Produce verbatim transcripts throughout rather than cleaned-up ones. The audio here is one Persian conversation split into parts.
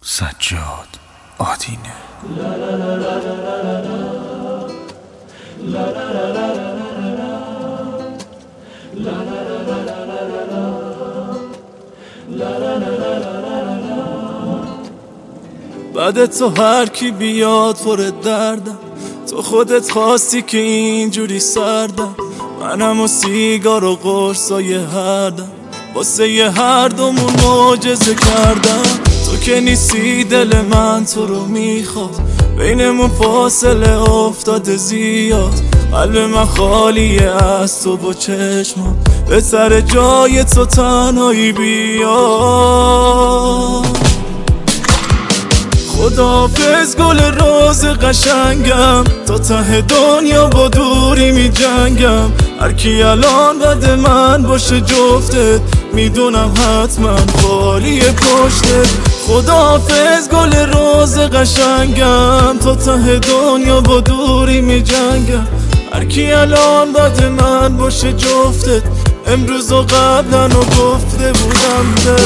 سجاد آدینه. بعد تو هر کی بیاد پر دردم، تو خودت خواستی که اینجوری سردم. منم و سیگار و قرصای هردم، واسه یه هر دومون معجزه کردم. تو که نیستی دل من تو رو میخواد، بینمون فاصله افتاده زیاد. قلب من خالیه از تو با چشمم، به سر جای تو تنهایی بیاد. خداحافظ گل روز قشنگم، تا ته دنیا با دوری می جنگم. هر کی الان بد من باشه جفتت، میدونم حتما خالی پشتت. خداحافظ گل روز قشنگم، تا ته دنیا با دوری می جنگم. هر کی الان بد من باشه جفتت، امروز و قبلا و گفته بودم به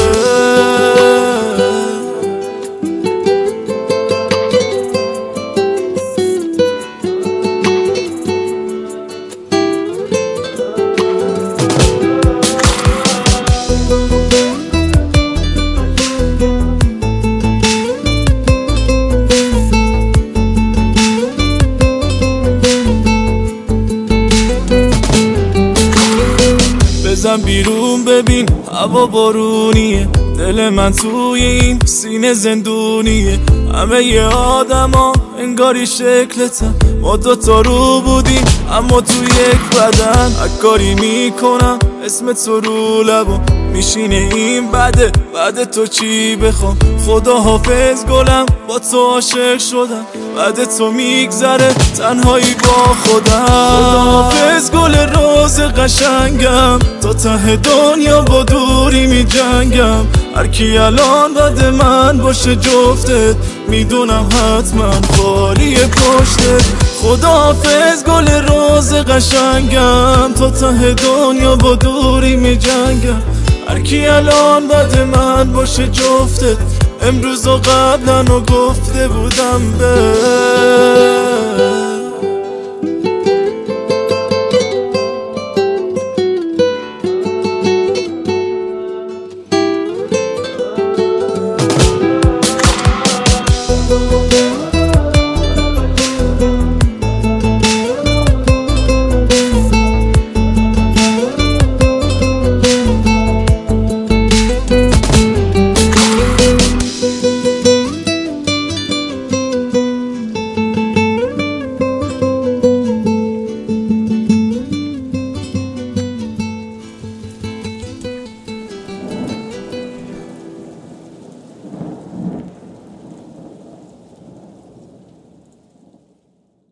بزن بیرون ببین هوا بارونیه، دل من توی این سینه زندونیه. همه ی آدم ها انگاری شکلتن، ما دوتا رو بودیم اما تو یک بدن. هر کاری میکنم اسم تو رو لبم میشینه، این بده بعد تو چی بخوام. خدا حافظ گلم با تو عاشق شدم، بعد تو میگذره تنهایی با خودم. خدا حافظ گل روز قشنگم، تا ته دنیا با دوری می جنگم. هر کی الان بد من باشه جفتت، میدونم حتما خالی پشتت. خدا حافظ گل روز قشنگم، تا ته دنیا با دوری می جنگم. هر کی الان بد من باشه جفتت، امروز و قبلا و گفته بودم به